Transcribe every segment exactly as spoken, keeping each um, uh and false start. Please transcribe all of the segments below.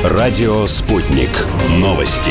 Радио «Спутник». Новости.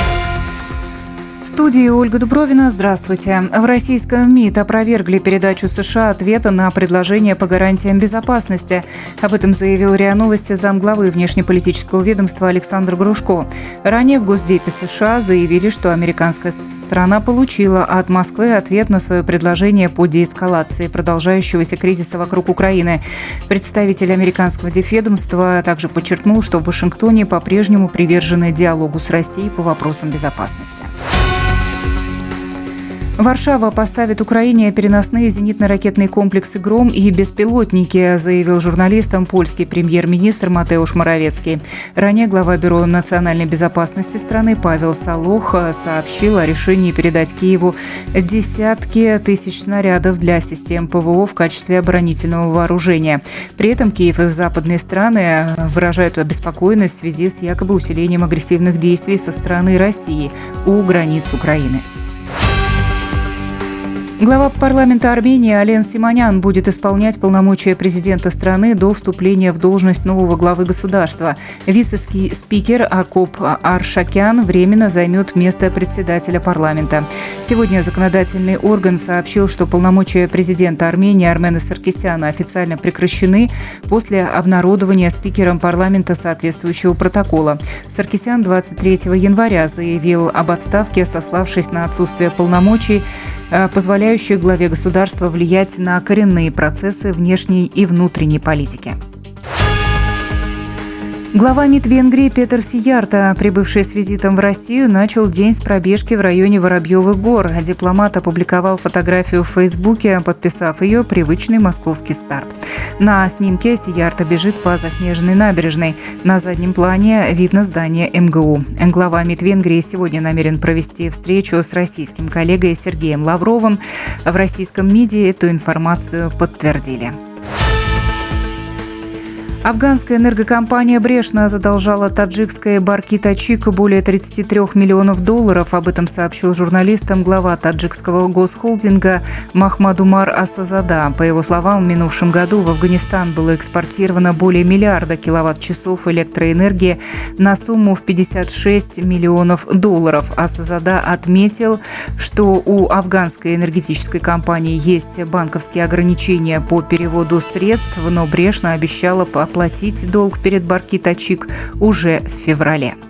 В студии Ольга Дубровина. Здравствуйте. В российском МИД опровергли передачу США ответа на предложение по гарантиям безопасности. Об этом заявил РИА Новости замглавы внешнеполитического ведомства Александр Грушко. Ранее в Госдепе США заявили, что американская страна получила от Москвы ответ на свое предложение по деэскалации продолжающегося кризиса вокруг Украины. Представитель американского дипведомства также подчеркнул, что в Вашингтоне по-прежнему привержены диалогу с Россией по вопросам безопасности. Варшава поставит Украине переносные зенитно-ракетные комплексы «Гром» и беспилотники, заявил журналистам польский премьер-министр Матеуш Моровецкий. Ранее глава Бюро национальной безопасности страны Павел Солох сообщил о решении передать Киеву десятки тысяч снарядов для систем ПВО в качестве оборонительного вооружения. При этом Киев и западные страны выражают обеспокоенность в связи с якобы усилением агрессивных действий со стороны России у границ Украины. Глава парламента Армении Ален Симонян будет исполнять полномочия президента страны до вступления в должность нового главы государства. Вице-спикер Акоп Аршакян временно займет место председателя парламента. Сегодня законодательный орган сообщил, что полномочия президента Армении Армена Саркисяна официально прекращены после обнародования спикером парламента соответствующего протокола. Саркисян двадцать третьего января заявил об отставке, сославшись на отсутствие полномочий, позволяющих главе государства влиять на коренные процессы внешней и внутренней политики. Глава МИД Венгрии Петер Сиярто, прибывший с визитом в Россию, начал день с пробежки в районе Воробьевых гор. Дипломат опубликовал фотографию в Фейсбуке, подписав ее «Привычный московский старт». На снимке Сиярто бежит по заснеженной набережной. На заднем плане видно здание эм гэ у. Глава МИД Венгрии сегодня намерен провести встречу с российским коллегой Сергеем Лавровым. В российском МИДе эту информацию подтвердили. Афганская энергокомпания «Брешна» задолжала таджикской Барки Тачик более тридцать три миллионов долларов. Об этом сообщил журналистам глава таджикского госхолдинга Махмадумар Асазада. По его словам, в минувшем году в Афганистан было экспортировано более миллиарда киловатт-часов электроэнергии на сумму в пятьдесят шесть миллионов долларов. Асазада отметил, что у афганской энергетической компании есть банковские ограничения по переводу средств, но «Брешна» обещала по оплатить долг перед Барки Тачик уже в феврале.